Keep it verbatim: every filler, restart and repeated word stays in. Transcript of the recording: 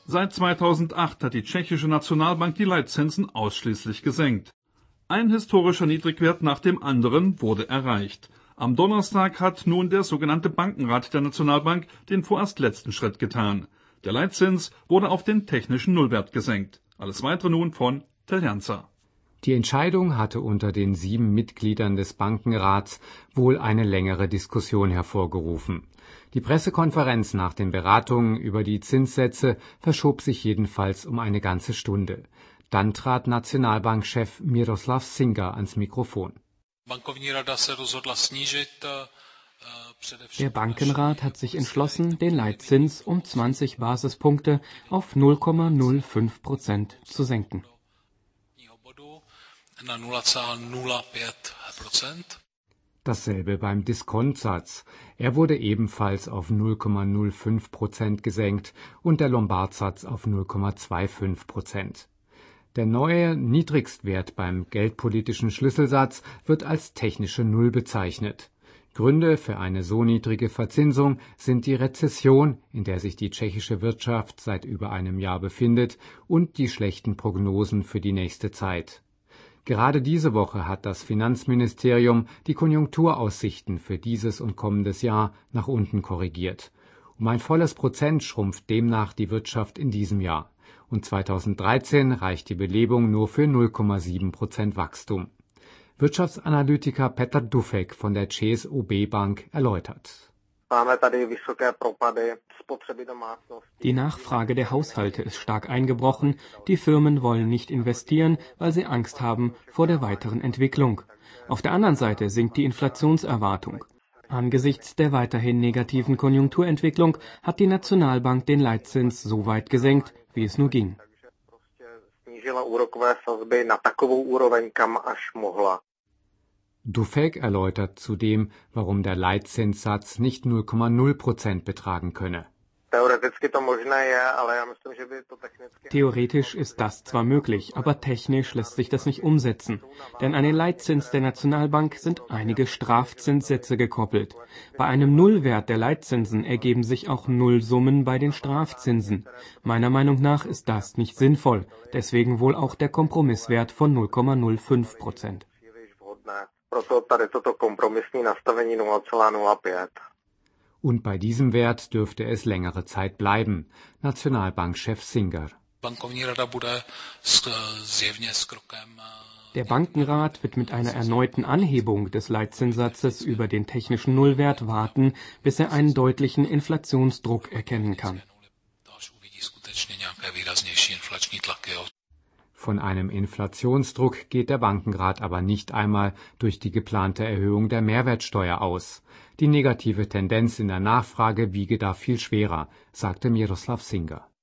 Seit zweitausendacht hat die tschechische Nationalbank die Leitzinsen ausschließlich gesenkt. Ein historischer Niedrigwert nach dem anderen wurde erreicht. Am Donnerstag hat nun der sogenannte Bankenrat der Nationalbank den vorerst letzten Schritt getan. Der Leitzins wurde auf den technischen Nullwert gesenkt. Alles weitere nun von Teljanza. Die Entscheidung hatte unter den sieben Mitgliedern des Bankenrats wohl eine längere Diskussion hervorgerufen. Die Pressekonferenz nach den Beratungen über die Zinssätze verschob sich jedenfalls um eine ganze Stunde. Dann trat Nationalbankchef Miroslav Singer ans Mikrofon. Der Bankenrat hat sich entschlossen, den Leitzins um zwanzig Basispunkte auf null Komma null fünf Prozent zu senken. Dasselbe beim Diskontsatz. Er wurde ebenfalls auf null Komma null fünf Prozent gesenkt und der Lombardsatz auf null Komma fünfundzwanzig Prozent. Der neue Niedrigstwert beim geldpolitischen Schlüsselsatz wird als technische Null bezeichnet. Gründe für eine so niedrige Verzinsung sind die Rezession, in der sich die tschechische Wirtschaft seit über einem Jahr befindet, und die schlechten Prognosen für die nächste Zeit. Gerade diese Woche hat das Finanzministerium die Konjunkturaussichten für dieses und kommendes Jahr nach unten korrigiert. Um ein volles Prozent schrumpft demnach die Wirtschaft in diesem Jahr. Und zweitausenddreizehn reicht die Belebung nur für null Komma sieben Prozent Wachstum. Wirtschaftsanalytiker Petr Dufek von der C S O B Bank erläutert. Die Nachfrage der Haushalte ist stark eingebrochen. Die Firmen wollen nicht investieren, weil sie Angst haben vor der weiteren Entwicklung. Auf der anderen Seite sinkt die Inflationserwartung. Angesichts der weiterhin negativen Konjunkturentwicklung hat die Nationalbank den Leitzins so weit gesenkt, wie es nur ging. Dufek erläutert zudem, warum der Leitzinssatz nicht null Komma null Prozent betragen könne. Theoretisch ist das zwar möglich, aber technisch lässt sich das nicht umsetzen. Denn an den Leitzins der Nationalbank sind einige Strafzinssätze gekoppelt. Bei einem Nullwert der Leitzinsen ergeben sich auch Nullsummen bei den Strafzinsen. Meiner Meinung nach ist das nicht sinnvoll. Deswegen wohl auch der Kompromisswert von null Komma null fünf Prozent. Und bei diesem Wert dürfte es längere Zeit bleiben. Nationalbankchef Singer. Der Bankenrat wird mit einer erneuten Anhebung des Leitzinssatzes über den technischen Nullwert warten, bis er einen deutlichen Inflationsdruck erkennen kann. Von einem Inflationsdruck geht der Bankenrat aber nicht einmal durch die geplante Erhöhung der Mehrwertsteuer aus. Die negative Tendenz in der Nachfrage wiege da viel schwerer, sagte Miroslav Singer.